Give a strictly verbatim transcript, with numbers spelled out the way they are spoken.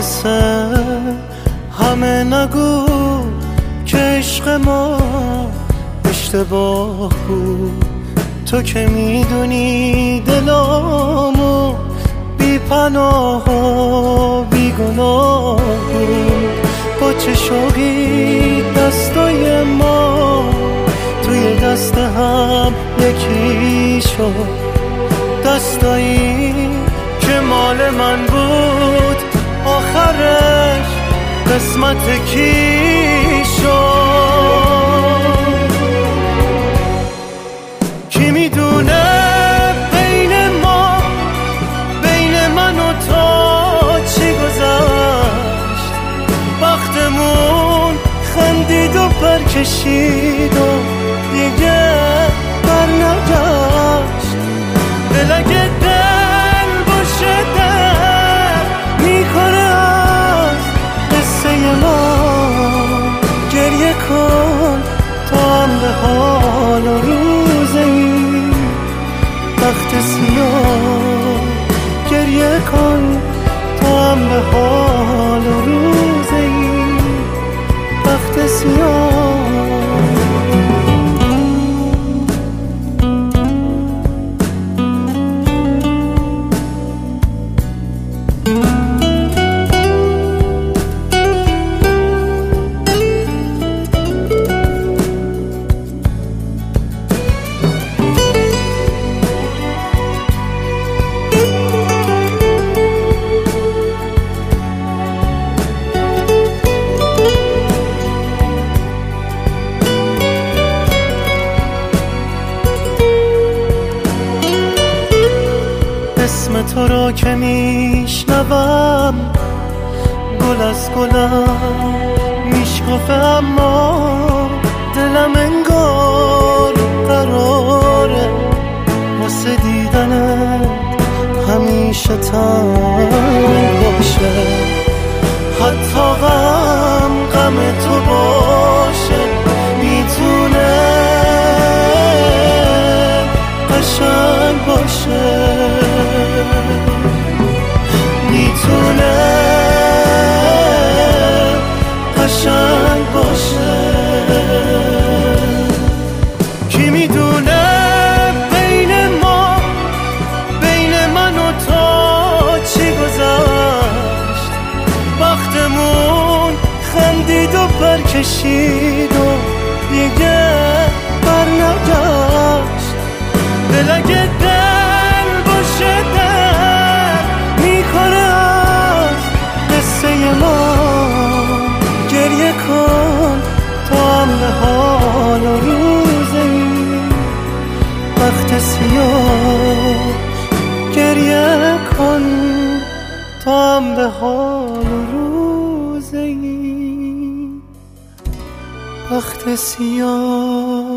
مثل همه نگو که عشق ما اشتباه بود. تو که میدونی دلامو بی پناه و بی گناه بود. با چه شوقی دستای ما توی دست هم یکی شد، دستایی که مال من بود آخرش قسمت کی شد. کی میدونه بین ما، بین من و تو چی گذشت. بختمون خندید و برکشید و دیگه بر نگشت. دل اگه دل باشه دل میکنه از قصه ما. گریه کن تا هم به حال و روز این بخت سیاه. گریه کن تا هم به حال و روز این بخت سیاه. اسم تو را که میشنوم گل از گلم میشکفه، اما دلم انگار قراره واسه دیدنت همیشه تنگ باشه. حتی غم غم تو باشه میتونه قشنگ باشه، میتونه قشنگ باشه. کی میدونه بین ما، بین من و تو چی گذشت. بختمون خندید و برکشید و دیگه بر نگشت. دل اگه دل باشه دل میکنه از قصه ما. گریه کن تا هم به حال و روز این بخت سیاه. گریه کن تا هم به حال و روز این بخت سیاه.